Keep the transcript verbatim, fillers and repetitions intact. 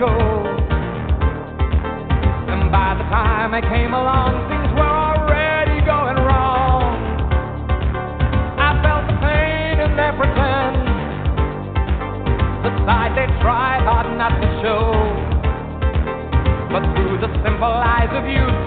go. And by the time I came along, things were already going wrong. I felt the pain in their pretend, the side they tried hard not to show. But through the simple eyes of youth,